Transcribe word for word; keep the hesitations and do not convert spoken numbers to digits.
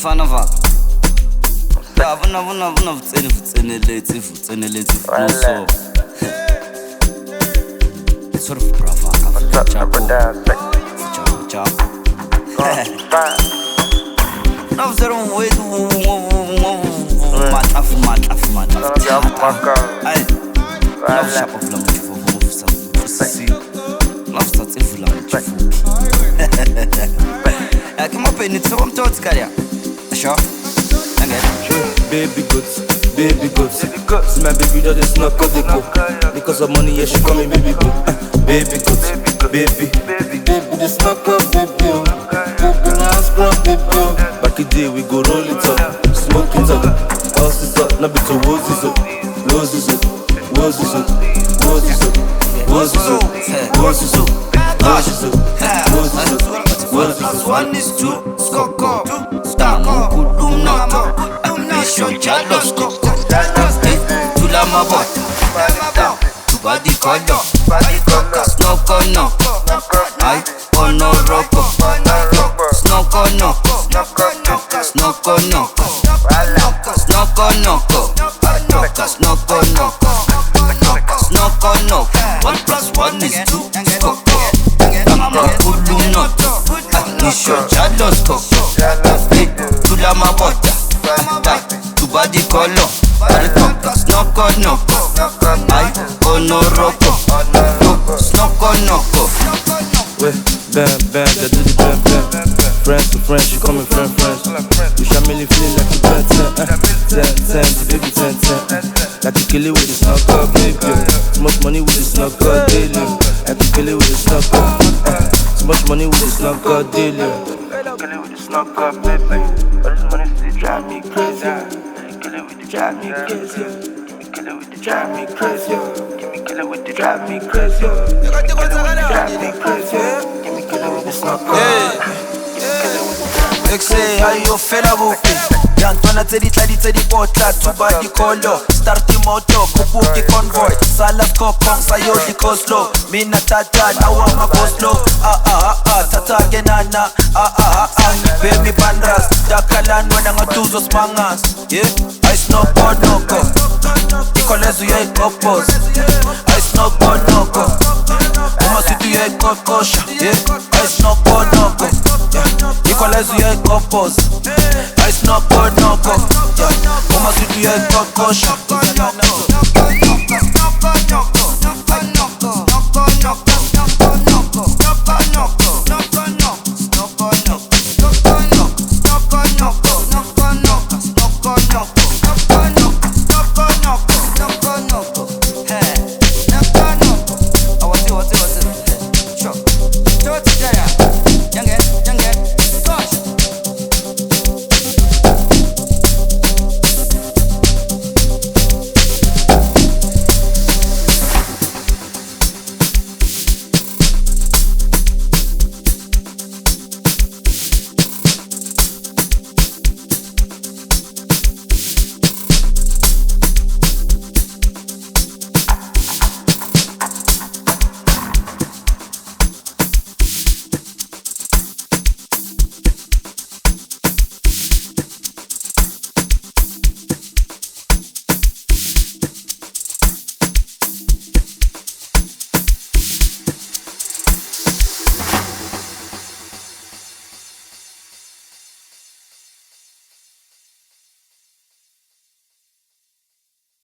mfana vala ya vona vona vona vutseni vutseni letsi vutseni letsi so sort of brava chapo chapo chapo no zero way matafu matafu matafu ai no chapo vula mchifu vusa vusi no stati vula mchifu kama peni tsoba mtotsi kaya sure baby goods, baby goods. See my baby just snuck up the coke. Because of money, yeah, she call me baby boo. Uh, baby goods, baby, baby, baby, just snuck up baby. Baby, now scrub baby. Back in the day, we go roll it up, smoke it up, house it up, now be to roses up, roses up, roses up, roses up, roses up, roses up, roses up, roses up, roses up. One is two, skoko, stamo, kulumnoto. Mission jealous koko Tula mabota Tubadi kodo Snoko noko Ay, ono roko Snoko noko Snoko noko Snoko noko Snoko noko Snoko noko One plus one is two Skoko Tama kulumnoto Mission jealous koko Tula mabota Tubadi kolo Snoko noko Ay, ono roko Snoko noko Wait, bam, bam, they do the bam, bam Friends to friends, she call me friend, friends You shall really feel like you ten, ten Ten, ten, the baby ten, ten Like you kill it with the snoko, baby Too much money with the snoko, daily I can kill it with the snoko Too much money with the snoko, daily Kill it with the snoko, baby All this money still drive me crazy Kill it with the drive me crazy Kill it with the drive me crazy Give me kill it with the drive me crazy Kill it with the drive me crazy Give me kill it with the snoko They say how you feel about it Yantwana tsedi tladi tsedi potla Tubadi kolo Start moto Kubuki convoy Salad kokong Sayo di koslo Mina tata Nawa makoslo Ah ah ah ah Tata genana Ah ah ah ah Baby bandras Dakalan Wena ngatuzo smangas Yeah Ice no bonoko Ikolezu ya ikopos Ice no bonoko Uma situ ya ikokosha Yeah Ice no bonoko Ikolezu ya ikopos Ice no bonoko Uma situ ya ikokosha